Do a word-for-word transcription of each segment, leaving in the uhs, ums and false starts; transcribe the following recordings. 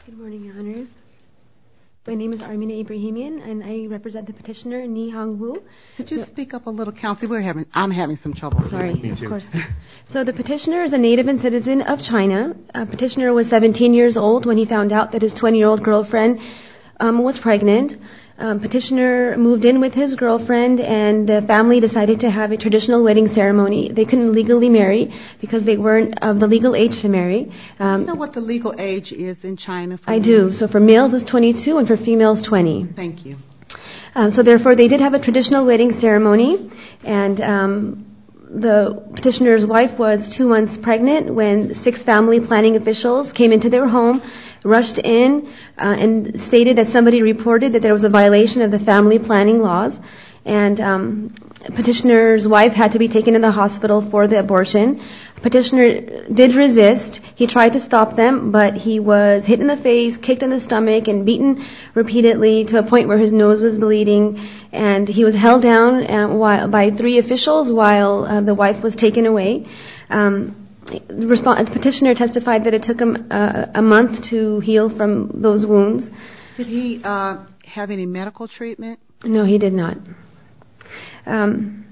Good morning, Your Honors. My name is Armina Ibrahimian, and I represent the petitioner, Ni Hong Wu. Could you speak up a little, Counsel? We're having, I'm having some trouble. Sorry, of course. So the petitioner is a native and citizen of China. Uh, petitioner was seventeen years old when he found out that his twenty-year-old girlfriend um, was pregnant. Um, petitioner moved in with his girlfriend, and the family decided to have a traditional wedding ceremony. They couldn't legally marry because they weren't of the legal age to marry. Um, do you know what the legal age is in China? For I do. So for males it's twenty-two, and for females twenty. Thank you. Um, so therefore, they did have a traditional wedding ceremony, and um, the petitioner's wife was two months pregnant when six family planning officials came into their home, rushed in, uh, and stated that somebody reported that there was a violation of the family planning laws, and um, petitioner's wife had to be taken to the hospital for the abortion. Petitioner did resist. He tried to stop them, but he was hit in the face, kicked in the stomach, and beaten repeatedly to a point where his nose was bleeding, and he was held down uh, while, by three officials while uh, the wife was taken away. Um, The, respond, the petitioner testified that it took him uh, a month to heal from those wounds. Did he uh, have any medical treatment? No, he did not. Um,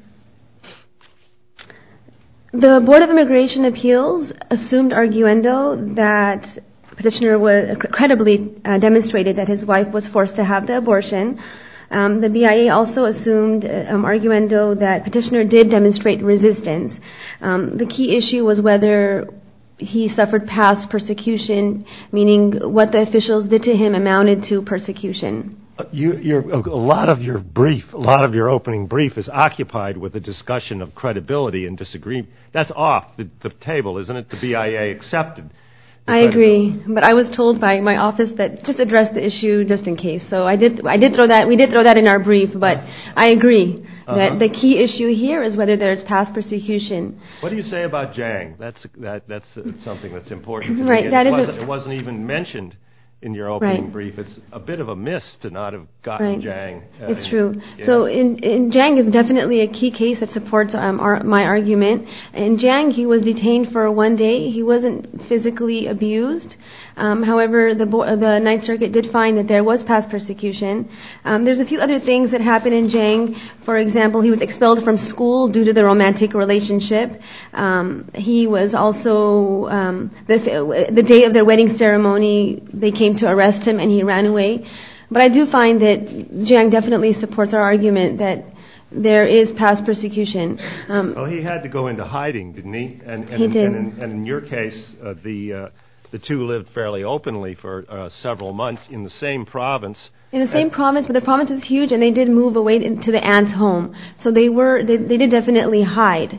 the Board of Immigration Appeals assumed arguendo that petitioner was credibly uh, demonstrated that his wife was forced to have the abortion. Um, the B I A also assumed um, arguendo that petitioner did demonstrate resistance. Um, the key issue was whether he suffered past persecution, meaning what the officials did to him amounted to persecution. You, you're, a lot of your brief, a lot of your opening brief is occupied with a discussion of credibility and disagreement. That's off the, the table, isn't it? The B I A accepted. I agree, but I was told by my office that just address the issue just in case. So I did. I did throw that. We did throw that in our brief, but I agree uh-huh. that the key issue here is whether there's past persecution. What do you say about Jiang? That's that. That's something that's important. To right. Me. That it is. Wasn't, a, it wasn't even mentioned in your opening right. brief. It's a bit of a miss to not have gotten right. Jiang. Uh, it's in, true. Yes. So in, in Jiang is definitely a key case that supports um, our, my argument. In Jiang, he was detained for one day. He wasn't physically abused. Um, however, the, Bo- the Ninth Circuit did find that there was past persecution. Um, there's a few other things that happened in Jiang. For example, he was expelled from school due to the romantic relationship. Um, he was also, um, the, the day of their wedding ceremony, they came to arrest him and he ran away. But I do find that Jiang definitely supports our argument that there is past persecution. Um, well, he had to go into hiding, didn't he? And, and he did. And in, and in your case, uh, the uh, the two lived fairly openly for uh, several months in the same province. In the same province, but the province is huge, and they did move away to the aunt's home. So they were they, they did definitely hide.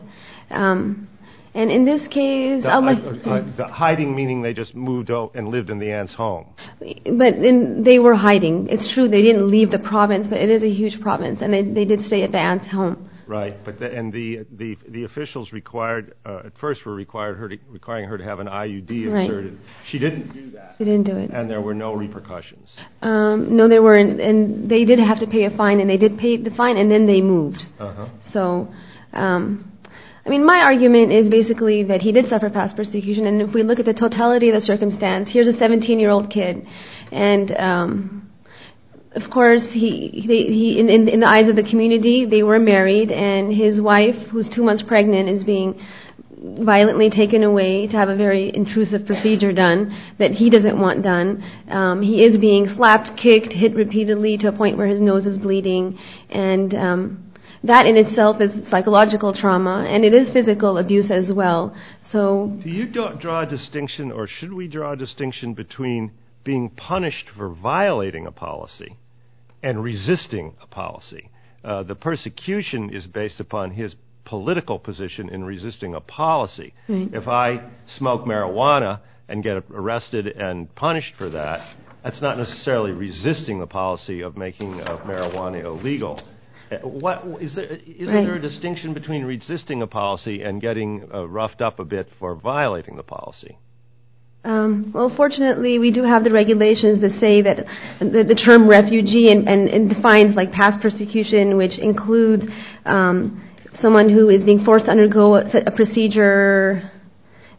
Um, And in this case, the, I'll uh, let, uh, the hiding meaning they just moved out and lived in the aunt's home. But in, they were hiding. It's true they didn't leave the province, but it is a huge province, and they they did stay at the aunt's home. Right, but the, and the the the officials required uh, at first were required her to, requiring her to have an I U D inserted. Right. She didn't do that. She didn't do it, and there were no repercussions. Um, no, there weren't, and they did have to pay a fine, and they did pay the fine, and then they moved. Uh-huh. So. Um, I mean, my argument is basically that he did suffer past persecution, and if we look at the totality of the circumstance, here's a seventeen-year-old kid, and um, of course, he, they, he in, in, in the eyes of the community, they were married, and his wife, who's two months pregnant, is being violently taken away to have a very intrusive procedure done that he doesn't want done. Um, he is being slapped, kicked, hit repeatedly to a point where his nose is bleeding, and um, that in itself is psychological trauma, and it is physical abuse as well. So, do you draw a distinction, or should we draw a distinction between being punished for violating a policy and resisting a policy? Uh, the persecution is based upon his political position in resisting a policy. Right. If I smoke marijuana and get arrested and punished for that, that's not necessarily resisting the policy of making uh, marijuana illegal. What is there? Isn't right. there a distinction between resisting a policy and getting uh, roughed up a bit for violating the policy? Um, well, fortunately, we do have the regulations that say that the, the term refugee and, and, and defines like past persecution, which includes um, someone who is being forced to undergo a, a procedure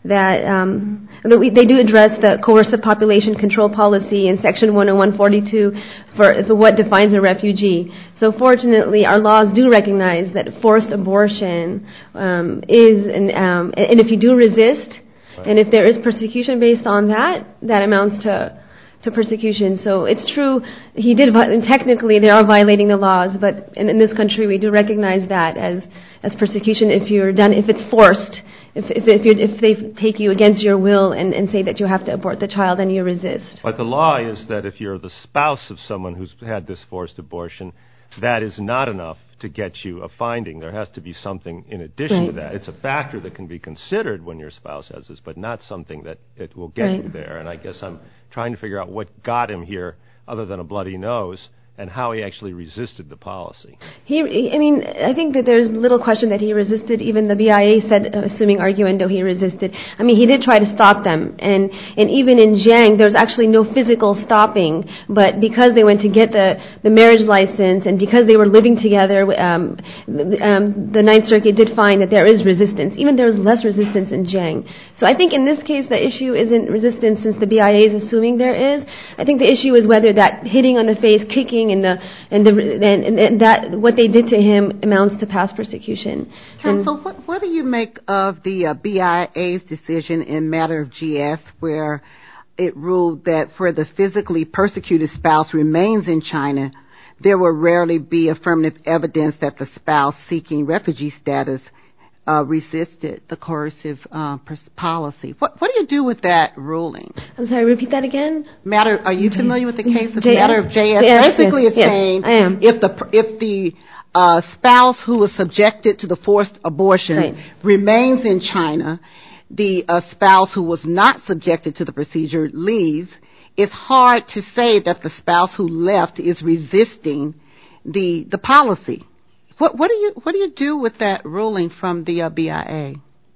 that, um, that we, they do address the coercive population control policy in Section one oh one forty-two for, for what defines a refugee. So fortunately, our laws do recognize that forced abortion um, is, an, um, and if you do resist, and if there is persecution based on that, that amounts to to persecution. So it's true, he did, and technically they are violating the laws, but in, in this country we do recognize that as, as persecution if you're done, if it's forced, if if if, you're, if they take you against your will and, and say that you have to abort the child and you resist. But the law is that if you're the spouse of someone who's had this forced abortion, that is not enough to get you a finding. There has to be something in addition right. to that. It's a factor that can be considered when your spouse has this, but not something that it will get right. you there. And I guess I'm trying to figure out what got him here other than a bloody nose, and how he actually resisted the policy. He, I mean, I think that there's little question that he resisted. Even the B I A said, uh, assuming arguendo, he resisted. I mean, he did try to stop them. And, and even in Jiang, there's actually no physical stopping. But because they went to get the, the marriage license and because they were living together, um, um, the Ninth Circuit did find that there is resistance. Even there was less resistance in Jiang. So I think in this case, the issue isn't resistance since the B I A is assuming there is. I think the issue is whether that hitting on the face, kicking, and the and the and, and that what they did to him amounts to past persecution. Counsel, what what do you make of the uh, B I A's decision in matter of G S, where it ruled that for the physically persecuted spouse remains in China, there will rarely be affirmative evidence that the spouse seeking refugee status Uh, resisted the coercive uh, policy. What what do you do with that ruling? I'm sorry, repeat that again. Matter. Are you familiar with the case of J S? matter of J S? J S, Basically, yes, it's yes, saying I am. if the if the uh, spouse who was subjected to the forced abortion right. remains in China, the uh, spouse who was not subjected to the procedure leaves. It's hard to say that the spouse who left is resisting the the policy. What, what do you what do you do with that ruling from the uh, B I A?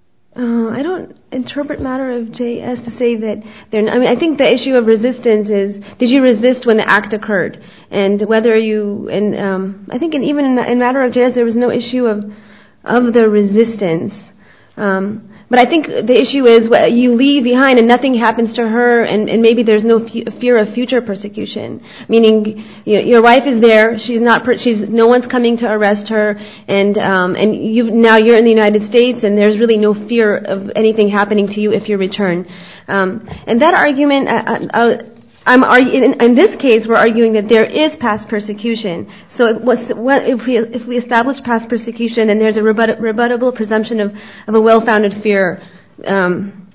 Uh, I don't interpret matter of J S to say that they're. I mean, I think the issue of resistance is: did you resist when the act occurred, and whether you and um, I think in, even in, in matter of J S there was no issue of of the resistance. Um, but I think the issue is well, you leave behind and nothing happens to her, and, and maybe there's no f- fear of future persecution. Meaning, you know, your wife is there; she's not. Per- she's no one's coming to arrest her, and um, and you now you're in the United States, and there's really no fear of anything happening to you if you return. Um, and that argument. Uh, uh, I'm argu- in, in this case, we're arguing that there is past persecution. So it was, well, if we if we establish past persecution, and there's a rebut- rebuttable presumption of, of a well-founded fear um,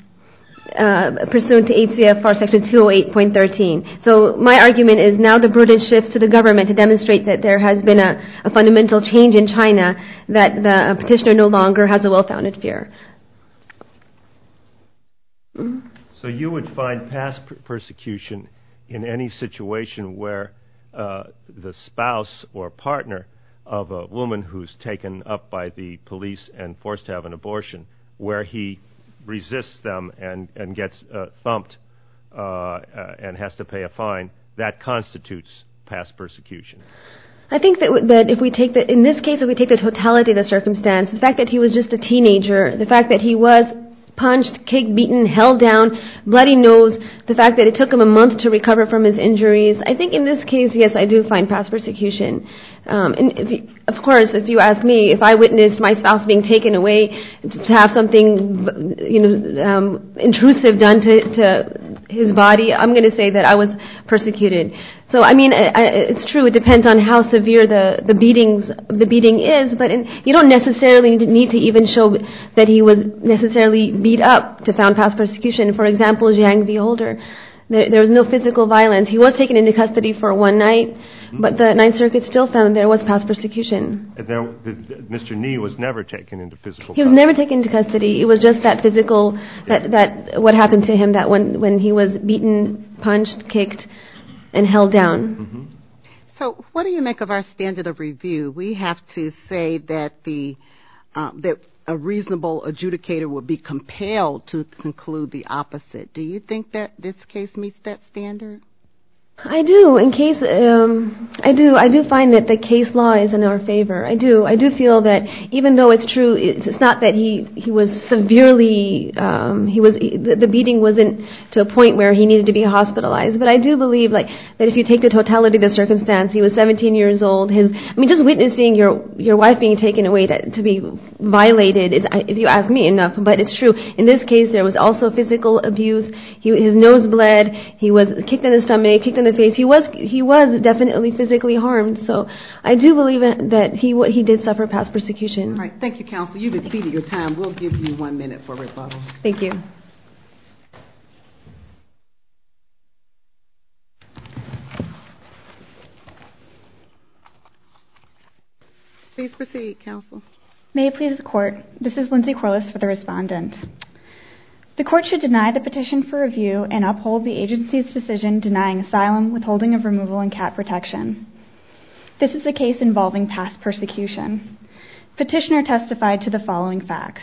uh, pursuant to eight C F R Section two oh eight point thirteen. So my argument is now the burden shifts to the government to demonstrate that there has been a, a fundamental change in China, that the petitioner no longer has a well-founded fear. Mm-hmm. So you would find past per- persecution in any situation where uh, the spouse or partner of a woman who's taken up by the police and forced to have an abortion, where he resists them and, and gets uh, thumped uh, uh, and has to pay a fine, that constitutes past persecution. I think that that if we take the, in this case, if we take the totality of the circumstance, the fact that he was just a teenager, the fact that he was punched, kicked, beaten, held down, bloody nose, the fact that it took him a month to recover from his injuries. I think in this case, yes, I do find past persecution. Um, and if you, of course, if you ask me, if I witnessed my spouse being taken away to have something, you know, um, intrusive done to, to his body, I'm going to say that I was persecuted. So, I mean, I, I, it's true. It depends on how severe the, the beatings the beating is, but in, you don't necessarily need to even show that he was necessarily beat up to found past persecution. For example, Jiang v. Holder, there, there was no physical violence. He was taken into custody for one night, mm-hmm. but the Ninth Circuit still found there was past persecution. And there, the, the, Mister Nee was never taken into physical. He was never taken into custody. It was just that physical, that that what happened to him, that when when he was beaten, punched, kicked, and held down. Mm-hmm. So what do you make of our standard of review? We have to say that the uh, that a reasonable adjudicator would be compelled to conclude the opposite. Do you think that this case meets that standard? I do. In case, um, I do. I do find that the case law is in our favor. I do. I do feel that even though it's true, it's not that he he was severely. Um, he was the, the beating wasn't to a point where he needed to be hospitalized. But I do believe, like, that if you take the totality of the circumstance, he was seventeen years old. His, I mean, just witnessing your your wife being taken away to, to be violated is, if you ask me, enough. But it's true. In this case, there was also physical abuse. He, his nose bled. He was kicked in the stomach, kicked in the face. He was he was definitely physically harmed. So I do believe that he he did suffer past persecution. All right, thank you, counsel. You've exceeded your time. We'll give you one minute for rebuttal. Thank you. Please proceed, counsel. May it please the court. This is Lindsay Corliss for the respondent. The court should deny the petition for review and uphold the agency's decision denying asylum, withholding of removal, and cat protection. This is a case involving past persecution. Petitioner testified to the following facts.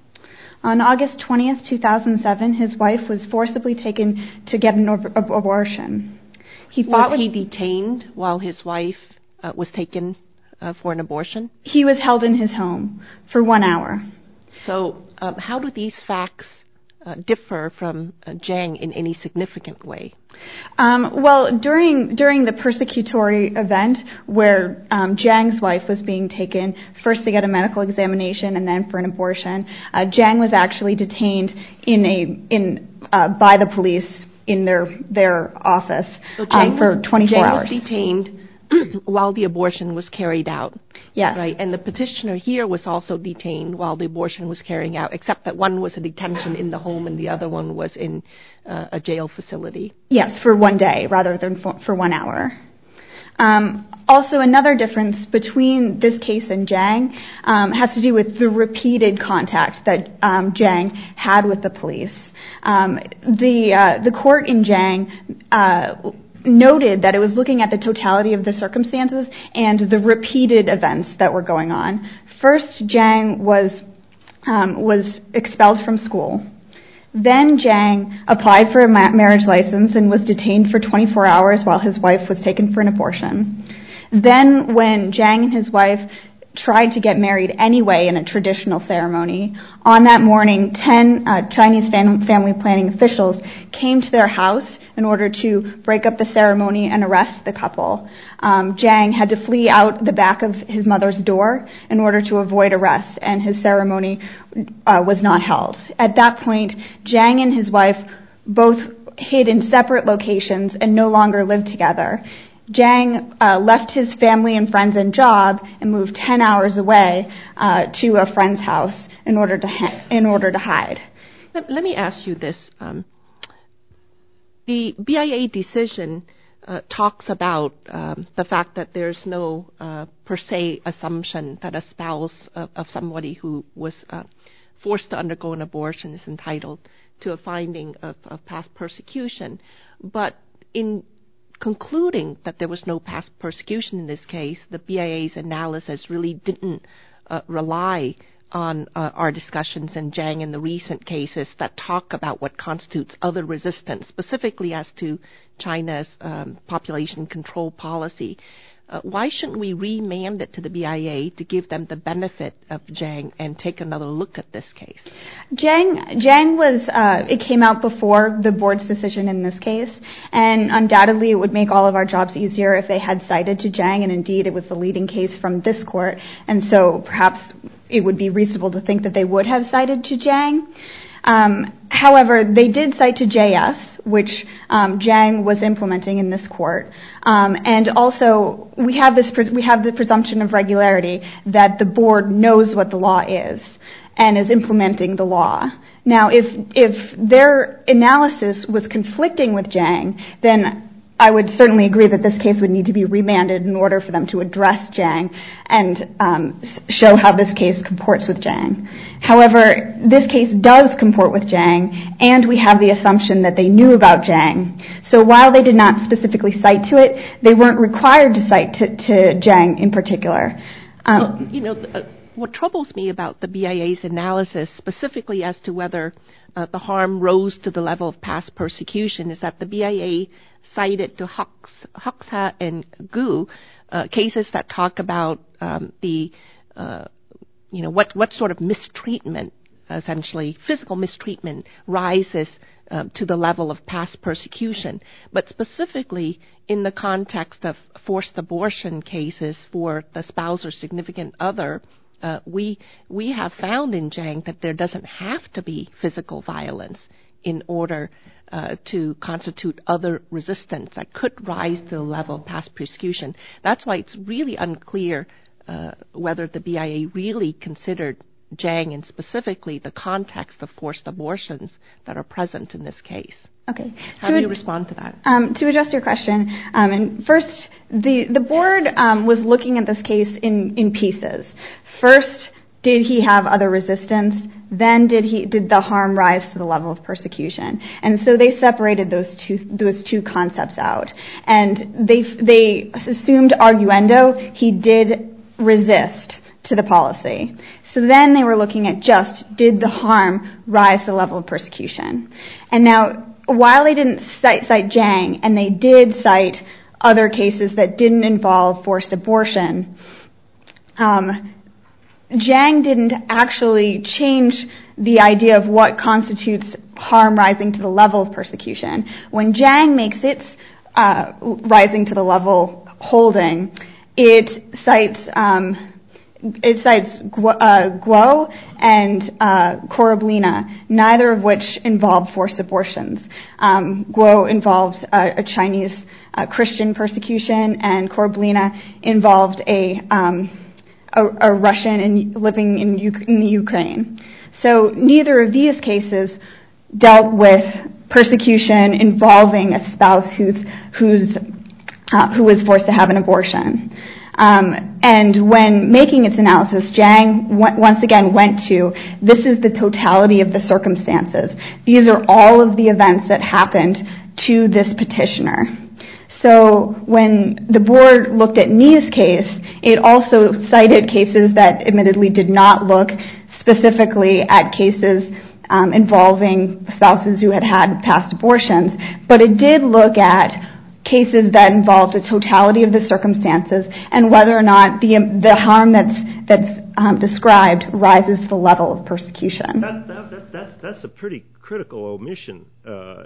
On August twentieth, two thousand seven, his wife was forcibly taken to get an ab- abortion. He fought was he with, detained while his wife uh, was taken uh, for an abortion? He was held in his home for one hour. So um, how do these facts Uh, differ from uh, Jiang in any significant way? Um, well, during during the persecutory event where um, Jiang's wife was being taken first to get a medical examination and then for an abortion, uh, Jiang was actually detained in a in uh, by the police in their their office so um, for was, twenty-four Jiang hours. Was detained while the abortion was carried out. Yes. Right. And the petitioner here was also detained while the abortion was carrying out, except that one was a detention in the home and the other one was in uh, a jail facility. Yes, for one day rather than for, for one hour. Um, also, another difference between this case and Jiang um, has to do with the repeated contact that um, Jiang had with the police. Um, the uh, the court in Jiang uh, noted that it was looking at the totality of the circumstances and the repeated events that were going on. First, Jiang was um, was expelled from school. Then Jiang applied for a ma- marriage license and was detained for twenty-four hours while his wife was taken for an abortion. Then when Jiang and his wife tried to get married anyway in a traditional ceremony, on that morning, ten uh, Chinese fam- family planning officials came to their house in order to break up the ceremony and arrest the couple. Um, Jiang had to flee out the back of his mother's door in order to avoid arrest, and his ceremony uh, was not held. At that point, Jiang and his wife both hid in separate locations and no longer lived together. Jiang uh, left his family and friends and job and moved ten hours away uh, to a friend's house in order to ha- in order to hide. Let, let me ask you this. Um, the B I A decision uh, talks about um, the fact that there's no uh, per se assumption that a spouse of, of somebody who was uh, forced to undergo an abortion is entitled to a finding of, of past persecution. But in concluding that there was no past persecution in this case, the B I A's analysis really didn't uh, rely on uh, our discussions in Jiang and the recent cases that talk about what constitutes other resistance, specifically as to China's um, population control policy. Uh, why shouldn't we remand it to the B I A to give them the benefit of Jiang and take another look at this case? Jiang, Jiang was, uh, it came out before the board's decision in this case, and undoubtedly it would make all of our jobs easier if they had cited to Jiang, and indeed it was the leading case from this court, and so perhaps it would be reasonable to think that they would have cited to Jiang. Um, however, they did cite to J S, which um, Jiang was implementing in this court, um, and also we have this pres- we have the presumption of regularity that the board knows what the law is and is implementing the law. Now, if if their analysis was conflicting with Jiang, then I would certainly agree that this case would need to be remanded in order for them to address Jiang and um, show how this case comports with Jiang. However, this case does comport with Jiang, and we have the assumption that they knew about Jiang. So while they did not specifically cite to it, they weren't required to cite to, to Jiang in particular. Um, well, you know, uh, what troubles me about the B I A's analysis, specifically as to whether uh, the harm rose to the level of past persecution, is that the B I A cited to Hoxha and Gu, uh, cases that talk about um, the, uh, you know, what, what sort of mistreatment, essentially physical mistreatment, rises uh, to the level of past persecution. But specifically in the context of forced abortion cases for the spouse or significant other, uh, we we have found in Zhang that there doesn't have to be physical violence in order uh, to constitute other resistance that could rise to the level of past persecution. That's why it's really unclear uh, whether the B I A really considered Zhang and specifically the context of forced abortions that are present in this case. Okay. How to do you ad- respond to that? Um, to address your question, um, and first, the, the board um, was looking at this case in, in pieces. First, did he have other resistance? Then did he did the harm rise to the level of persecution? And so they separated those two those two concepts out. And they they assumed arguendo, he did resist to the policy. So then they were looking at just, did the harm rise to the level of persecution? And now, while they didn't cite, cite Zhang, and they did cite other cases that didn't involve forced abortion, um, Zhang didn't actually change the idea of what constitutes harm rising to the level of persecution. When Zhang makes its uh, rising to the level holding, it cites um, it cites Guo, uh, Guo and uh, Korablina, neither of which involve forced abortions. Um, Guo involves a, a Chinese uh, Christian persecution, and Korablina involved a um, A, a Russian in, living in, U- in the Ukraine. So neither of these cases dealt with persecution involving a spouse who's who's uh, who was forced to have an abortion. Um, and when making its analysis, Zhang w- once again went to, this is the totality of the circumstances. These are all of the events that happened to this petitioner. So when the board looked at Ni's case, it also cited cases that admittedly did not look specifically at cases um, involving spouses who had had past abortions, but it did look at cases that involved a totality of the circumstances and whether or not the the harm that's that's um, described rises to the level of persecution. That, that, that, that's that's a pretty critical omission uh, uh,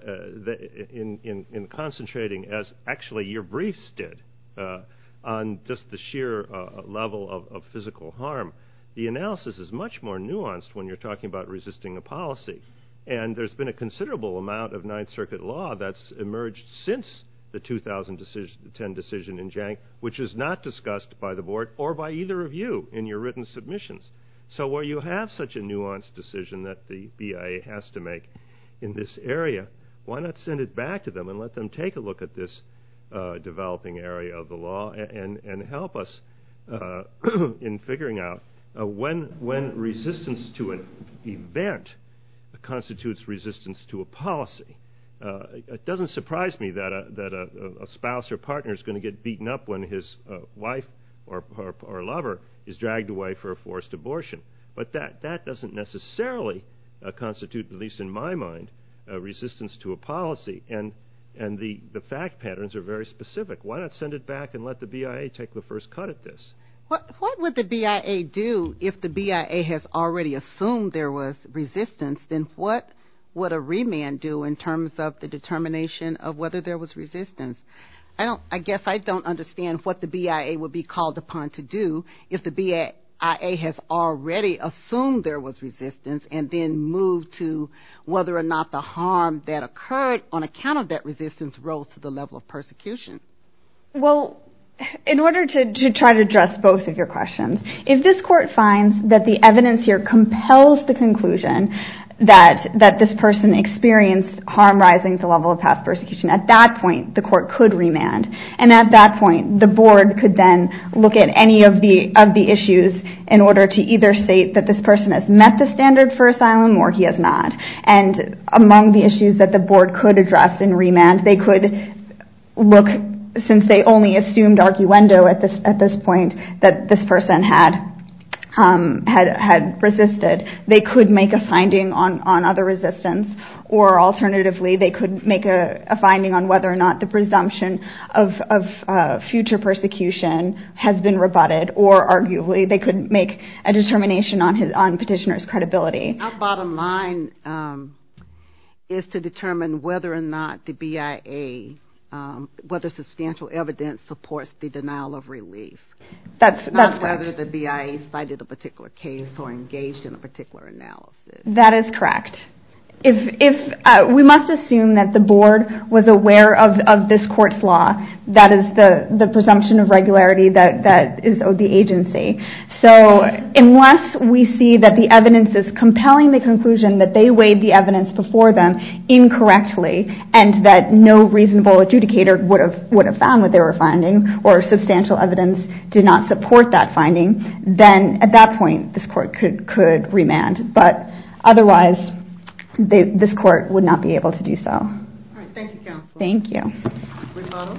in, in in concentrating, as actually your briefs did, uh, on just the sheer uh, level of, of physical harm. The analysis is much more nuanced when you're talking about resisting a policy, and there's been a considerable amount of Ninth Circuit law that's emerged since the two thousand ten decision in Zhang, which is not discussed by the board or by either of you in your written submissions. So where you have such a nuanced decision that the B I A has to make in this area, why not send it back to them and let them take a look at this uh, developing area of the law and, and, and help us uh, in figuring out uh, when, when resistance to an event constitutes resistance to a policy. Uh, it doesn't surprise me that a, that a, a spouse or partner is going to get beaten up when his uh, wife or, or, or lover is dragged away for a forced abortion. But that, that doesn't necessarily uh, constitute, at least in my mind, uh, resistance to a policy. And, and the, the fact patterns are very specific. Why not send it back and let the B I A take the first cut at this? What, what would the B I A do if the B I A has already assumed there was resistance? Then what would a remand do in terms of the determination of whether there was resistance? I don't. I guess I don't understand what the B I A would be called upon to do if the B I A has already assumed there was resistance and then moved to whether or not the harm that occurred on account of that resistance rose to the level of persecution. Well, in order to, to try to address both of your questions, if this court finds that the evidence here compels the conclusion that that this person experienced harm rising to the level of past persecution, at that point the court could remand, and at that point the board could then look at any of the of the issues in order to either state that this person has met the standard for asylum or he has not. And among the issues that the board could address in remand, they could look, since they only assumed arguendo at this at this point that this person had Um, had had resisted, they could make a finding on, on other resistance, or alternatively, they could make a, a finding on whether or not the presumption of, of uh, future persecution has been rebutted, or arguably they could make a determination on his on petitioner's credibility. Our bottom line um, is to determine whether or not the B I A, um, whether substantial evidence supports the denial of relief. That's not that's whether correct. the B I A cited a particular case or engaged in a particular analysis. That is correct. If, if uh, we must assume that the board was aware of, of this court's law, that is the, the presumption of regularity that, that is owed the agency. So unless we see that the evidence is compelling the conclusion that they weighed the evidence before them incorrectly and that no reasonable adjudicator would have would have found what they were finding, or substantial evidence did not support that finding, then at that point this court could, could remand. But otherwise, They, this court would not be able to do so. All right, thank you, counsel. Thank you. Rebuttal.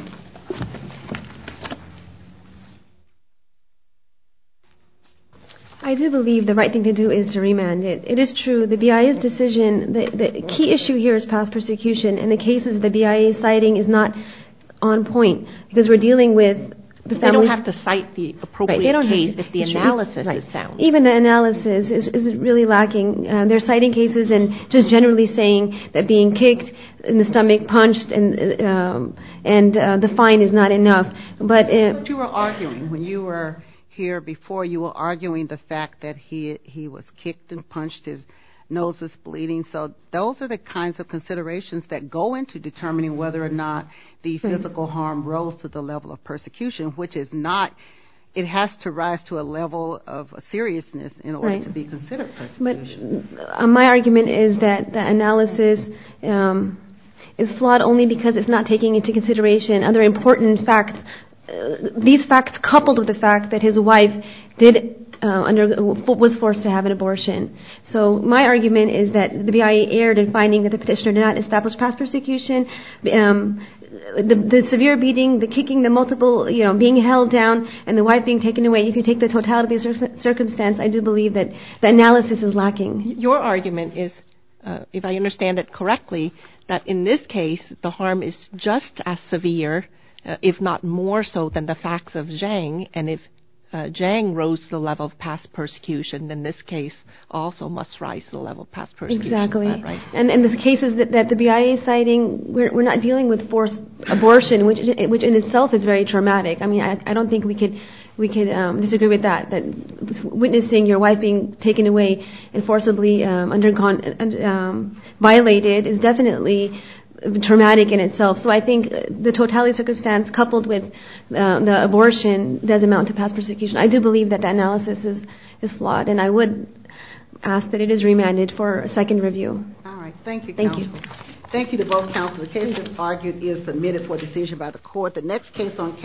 I do believe the right thing to do is to remand it. It is true, the B I A's decision, the, the key issue here is past persecution, and the cases the B I A is citing is not on point, because we're dealing with the they family. don't have to cite the appropriate right, they don't case have, if the it's, analysis right. is sound. Even the analysis is, is really lacking. Uh, they're citing cases and just generally saying that being kicked in the stomach, punched, and um, and uh, the fine is not enough. But, uh, But you were arguing when you were here before. You were arguing the fact that he he was kicked and punched. His nose was bleeding. So those are the kinds of considerations that go into determining whether or not the physical harm rose to the level of persecution, which is not, it has to rise to a level of seriousness in order right. to be considered persecution. But uh, my argument is that the analysis um, is flawed only because it's not taking into consideration other important facts. Uh, these facts coupled with the fact that his wife did Uh, under was forced to have an abortion. So my argument is that the B I A erred in finding that the petitioner did not establish past persecution. Um, the, the severe beating, the kicking, the multiple, you know, being held down, and the wife being taken away. If you take the totality of the circumstance, I do believe that the analysis is lacking. Your argument is, uh, if I understand it correctly, that in this case the harm is just as severe, uh, if not more so, than the facts of Zhang, and if Uh, Zhang rose to the level of past persecution, then this case also must rise to the level of past persecution. Exactly. Is that right? And and the cases that, that the B I A is citing, we're, we're not dealing with forced abortion, which which in itself is very traumatic. I mean, I, I don't think we could we could um, disagree with that. That witnessing your wife being taken away and forcibly um, undergone um, violated is definitely traumatic in itself. So I think the totality of circumstance coupled with uh, the abortion does amount to past persecution. I do believe that the analysis is, is flawed, and I would ask that it is remanded for a second review. All right. Thank you, Thank counsel. you. Thank you to both counsel. The case as argued is submitted for decision by the court. The next case on